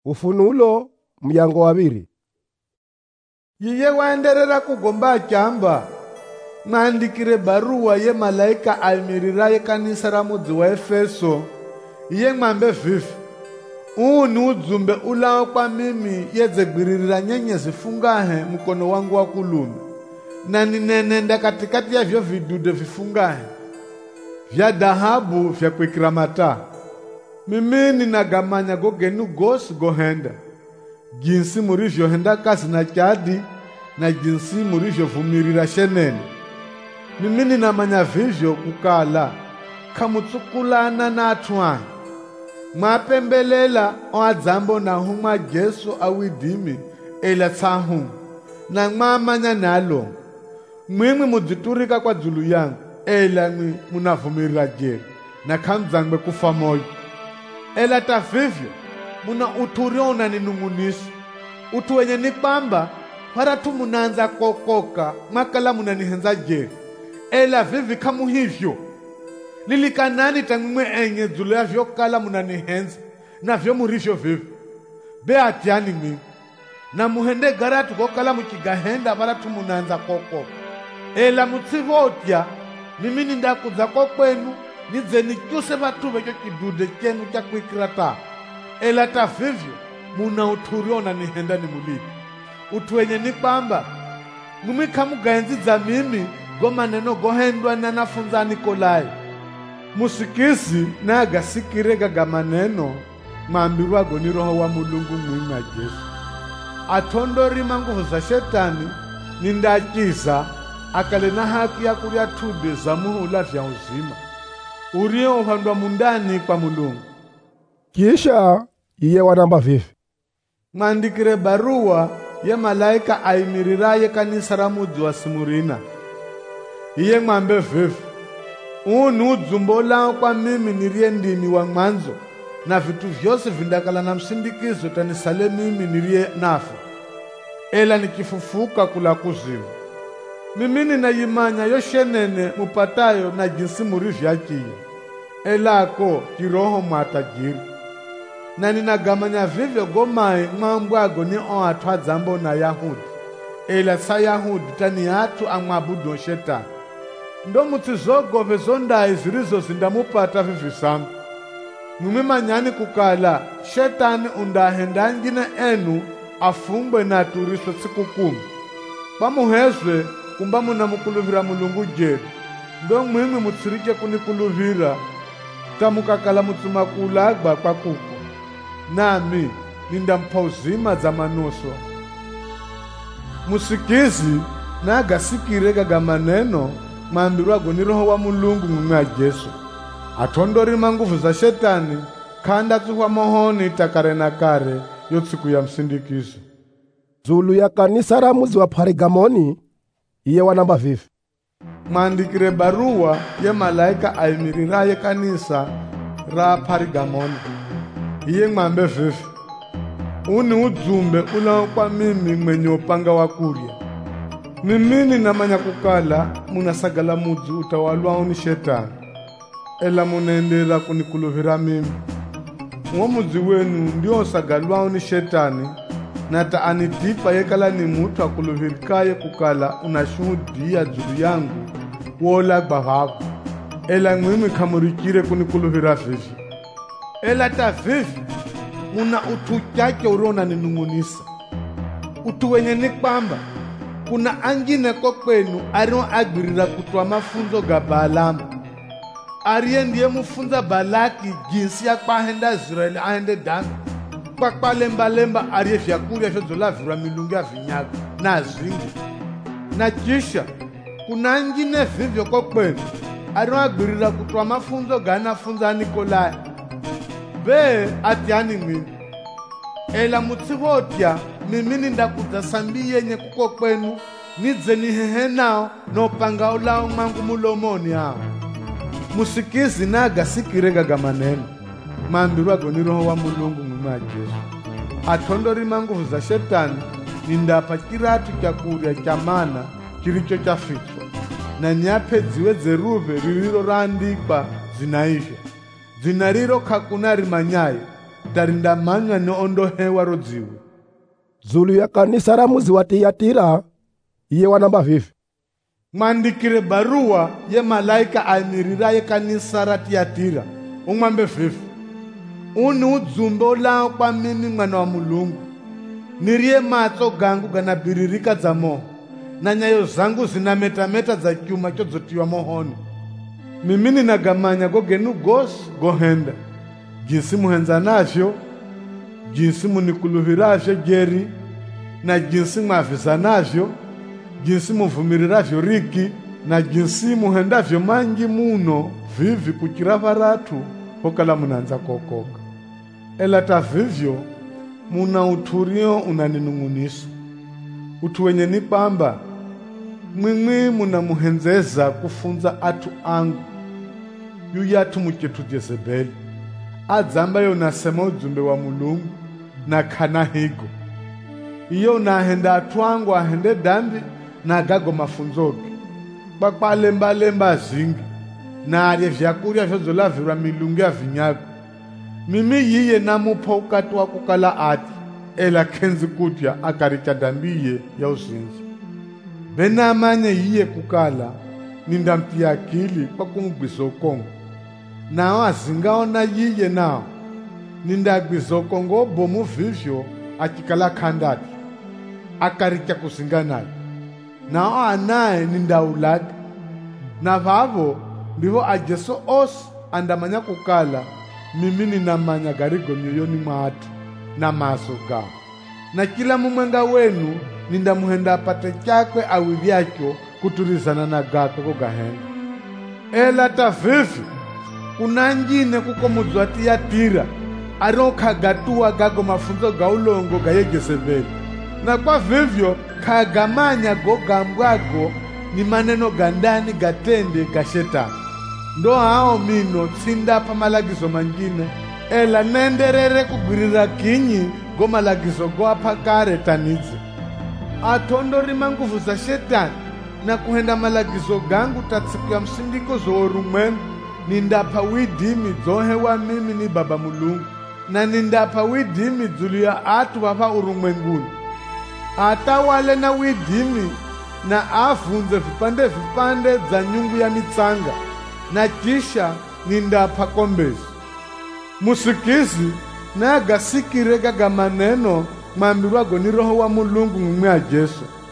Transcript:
Ufunulo myango wa 2. Yiye waenderera kugomba chamba mwandikire baruwa ye malaika aimiriraye kanisa ra mudzi wa Efeso iye mwambe vivi uni udzumbe ulawo kwa mimi yedzegwiririra nyenyezi fungahe mukono wangu wa kulume na ninenenda katikati ya vyo vidude vifungahe vya dhahabu vya kuikira mataa. Mimi ninagamanya gogenu gosi gohenda jinsi murivyohenda kazi na chadi na jinsi murivyovumirira shenene. Mimi ninamanya vivyo kukala kamutsukulana na athuani mwapembelela oadzambo na humwa Jesu awidimi ela tsahungu na mwamanya nalo mwimwi mudziturika kwa dzulu yangu ela mwi munavumirira jeri na kamdzangwe kufa moyo. Ela tavivyo muna uturio unaninung'unisa utu wenye ni kwamba paratu munanza kokoka mwakala munanihenza jeri. Ela vivi kamu hivyo lilikanani tangumwe enye dzulu ya vyo kala munanihenza na vyo murivyo vivi beatiani mimi na muhende garatu kokala mukigahenda paratu munanza kokoka. Ela mutsivotya mimi nindakudza kwenu nidze nikyuse vatu vekyo kidude chenu cha kuikira taa. Ela tavivyo muna uturio unanihenda ni mulipi utu wenye ni kwamba mumi kamugaendzidza mimi go maneno gohendwa na nafunza Nikolai. Musikizi na agasikire gaga maneno maambirwago ni Roho wa Mulungu mwimi wa Jesu. Atondorima nguvu za shetani nindachiza akale na haki ya kuria tude za muhula vya uzima urio uhandwa mundani kwa Mulungu. Kisha iye wanamba vivi mwandikire baruwa ye malaika aimiriraye kanisa ra mudzi wa Simurina iye mwambe vivi uni udzumbe ulawo kwa mimi niriye ndimi wa mwanzo na vitu vyose vindakala na msindikizo tanisale mimi niriye nafa ela nikifufuka kula kuzimu. Mimi ninayimanya yoshenene mupatayo na jinsi murivyakiye elako kiroho mwatajiri na ninagamanya vivyo gomai mwambwago ni oatu adzambo na Yahudi ela sa Yahudi tani atu amwabudu shetani. Ndo mutsizogove zondayi zirizo zindamupata vivi sangu. Mumimanyani kukala shetani undahenda ngine enu afumbwe na aturiswe siku 10 pamuhezwe kumba munamukuluvira Mulungu jeri. Ndo mwimwi mutsirike kunikuluvira tamukakala mutsumakulagba kwa kuko nami nindampa uzima za manuso. Musikizi na agasikire gaga maneno maambirwago ni Roho wa Mulungu mwimi wa Jesu. Atondorima nguvu za shetani kanda tsuhwa mohoni takare na kare yo tsiku ya msindikizo. Dzulu ya kanisa ra mudzi wa Parigamoni iye wanamba vivi mwandikire baruwa ye malaika aimiriraye kanisa ra Parigamoni iye mwambe vivi uni udzumbe ulawo kwa mimi mwenye upanga wa kurya. Mimi ninamanya kukala munasagala mudzi utawalwao ni shetani ela munaendera kunikuluvira mimi. Uwo mudzi wenu ndio sagalwao ni shetani na taanitipa yekala ni mutu akuluvirikaye kukala unashuhudia dzulu yangu wolagba vako ela mwimi kamurikire kunikuluvira vivi. Ela ta vivi muna utu chake urona ninung'unisa utu wenye ni kwamba kuna angine ko kwenu ario agwirira kutwa mafunzo ga Balaamu ariye ndiye mufunza Balaki jinsi ya kwahenda Israeli ahende dhambi kwa lemba ariye vyakurya vyodzolavhirwa milungu ya vinyago na zvingi. Na kisha kuna angine vivyo ko kwenu ario agwirira kutwa mafunzo ga anafunza Nikolai ve atiani mwini. Ela mutsivotya mimi nindakudza sambi yenye kuko kwenu nidze nihehe nao nopanga ulawo mwangu mulomoni hao. Musikizi na agasikire gaga maneno maambirwago ni Roho wa Mulungu mwimi wa Jesu. Atondorima nguvu za shetani nindapa kiratu cha kurya cha mana kiricho chafichwa na nyape dziwe dzeruve ririro raandikwa zinaizha dzina riro kakuna rimanyayo tarinda manywa ni ondohewa rodziwe. Zulu ya kanisa ra muzi wa Tiyatira iye wanamba vivi: Mwandikire barua ye malaika aimiriraye kanisa ra Tiyatira umwambe vivi: Uni udzumbe ulao kwa mimi mwana wa Mulungu, niriye matso gangu ganabiririka dza moho, na nyayo zangu zinametameta za chuma chodzotiwa mohoni. Mimi ninagamanya gogenu gosi gohenda, jinsi muhenza navyo, jinsi munikuluhiravyo geri, na jinsi mwavizanavyo, jinsi muvumiriravyo riki, na jinsi muhendavyo mangi muno vivi kuchira varatu hokala munanza kokoka. Ela tavivyo muna uturio unaninung'unisa. Utu wenye ni pamba mwimwi munamuhenzeza kufunza atu angu yuyatu muchetu Jezebeli adzamba yo nasema ujumbe wa Mulungu na kana higo. Iyo unahenda atu angu ahende dambi na gago mafunzoge bakwalemba zingi na alye vyakurya vyozolavirwa milungu ya vinyago. Mimi yiye namupa ukati wa kukala ati ela kenzi kutya akaricha dambiye ya uzinzi. Bena amanye yiye kukala nindamtia akili kwa kumugwisa ukongo. Nao azingaona yiye nao nindagwisa ukongo bomu vivyo achikala kandati akaricha kusinga naye. Nao anaye nindaulaga na vavo ndivo ajeso osi andamanya kukala mimi ninamanya garigo mioyoni mwatu na maso gao. Na kila mumwenga wenu nindamuhenda apate chakwe awivyakyo kuturizana na gake kogahenda. Ela tavivi kuna njine kuko muzi wa Tiyatira arokagatua gago mafunzo ga ulongo ga Jezebeli, na kwa vivyo kagamanya gogambwago ni maneno gandani gatende ga Shetani. Ndo hao mino tsindapa malagizo mangine ela nenderere kugwirira kinyi go malagizo go apakare tanize. Atondorima nguvu za Shetani na kuhenda malagizo gangu tatsiku ya msindiko zoorumwengu. Nindapa widimi zohewa mimi ni Baba Mulungu, na nindapa widimi dzulu ya atu vava urumwenguni. Atawale na widimi na avunze vipande za nyungu ya mitsanga, na kisha nindapa kombezi. Musikizi na agasikire gaga maneno mwambirwago ni Roho wa Mulungu mumwe a Jesu.